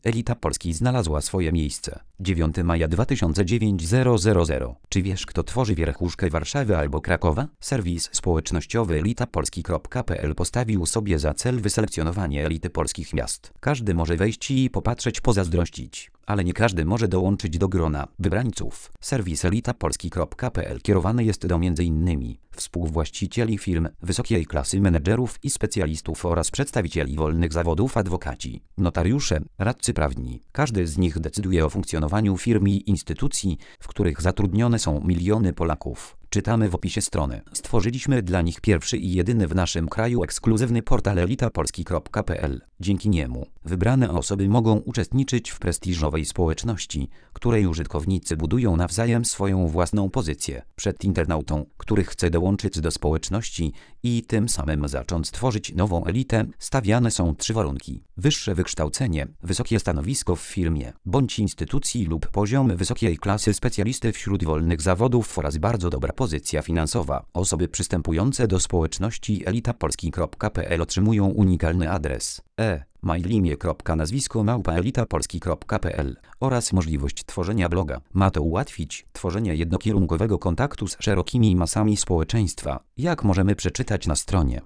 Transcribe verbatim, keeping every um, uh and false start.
Elita Polski znalazła swoje miejsce. dziewiątego maja dwa tysiące dziewiątego. Czy wiesz, kto tworzy wierchuszkę Warszawy albo Krakowa? Serwis społecznościowy elita polski kropka p l postawił sobie za cel wyselekcjonowanie elity polskich miast. Każdy może wejść i popatrzeć, pozazdrościć, ale nie każdy może dołączyć do grona wybrańców. Serwis elita polski kropka p l kierowany jest do między innymi współwłaścicieli firm wysokiej klasy, menedżerów i specjalistów oraz przedstawicieli wolnych zawodów, adwokaci, notariusze, radcy prawni. Każdy z nich decyduje o funkcjonowaniu firm i instytucji, w których zatrudnione są miliony Polaków. Czytamy w opisie strony. Stworzyliśmy dla nich pierwszy i jedyny w naszym kraju ekskluzywny portal elita polski kropka p l. Dzięki niemu wybrane osoby mogą uczestniczyć w prestiżowej społeczności, której użytkownicy budują nawzajem swoją własną pozycję przed internautą, który chce dołączyć do społeczności i tym samym zacząć tworzyć nową elitę. Stawiane są trzy warunki: wyższe wykształcenie, wysokie stanowisko w firmie bądź instytucji lub poziom wysokiej klasy specjalisty wśród wolnych zawodów oraz bardzo dobra pozycja finansowa. Osoby przystępujące do społeczności elita polski kropka p l otrzymują unikalny adres e mail nazwisko małpa elita polski kropka p l oraz możliwość tworzenia bloga. Ma to ułatwić tworzenie jednokierunkowego kontaktu z szerokimi masami społeczeństwa, jak możemy przeczytać na stronie.